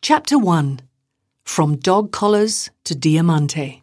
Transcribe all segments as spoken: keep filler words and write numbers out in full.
Chapter one. From Dog Collars to Diamante.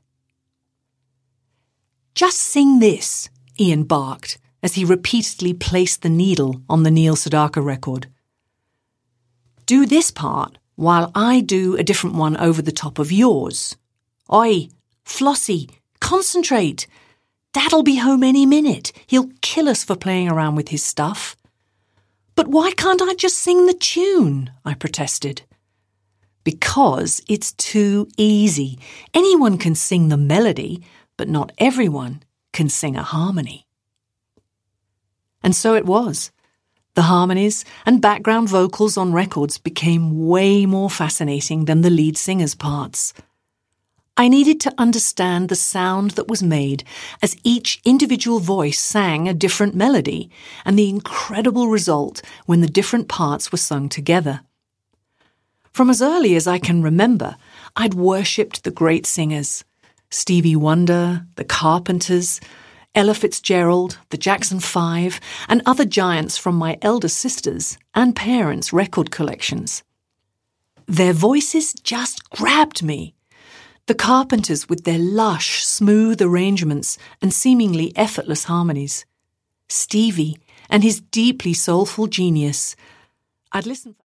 "Just sing this," Ian barked as he repeatedly placed the needle on the Neil Sedaka record. "Do this part while I do a different one over the top of yours. Oi, Flossie, concentrate. Dad'll be home any minute. He'll kill us for playing around with his stuff." "But why can't I just sing the tune?" I protested. "Because it's too easy. Anyone can sing the melody, but not everyone can sing a harmony." And so it was. The harmonies and background vocals on records became way more fascinating than the lead singer's parts. I needed to understand the sound that was made as each individual voice sang a different melody, and the incredible result when the different parts were sung together. From as early as I can remember, I'd worshipped the great singers: Stevie Wonder, the Carpenters, Ella Fitzgerald, the Jackson Five, and other giants from my elder sisters' and parents' record collections. Their voices just grabbed me. The Carpenters with their lush, smooth arrangements and seemingly effortless harmonies. Stevie and his deeply soulful genius. I'd listen